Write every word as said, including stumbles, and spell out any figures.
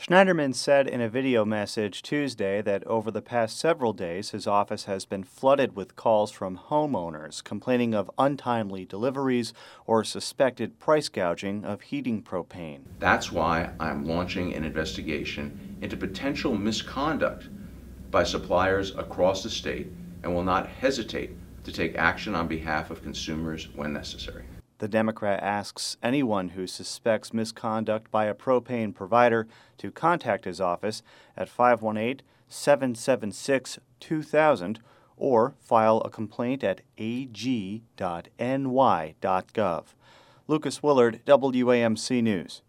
Schneiderman said in a video message Tuesday that over the past several days his office has been flooded with calls from homeowners complaining of untimely deliveries or suspected price gouging of heating propane. That's why I'm launching an investigation into potential misconduct by suppliers across the state and will not hesitate to take action on behalf of consumers when necessary. The Democrat asks anyone who suspects misconduct by a propane provider to contact his office at five one eight, seven seven six, two thousand or file a complaint at a g dot n y dot gov. Lucas Willard, W A M C News.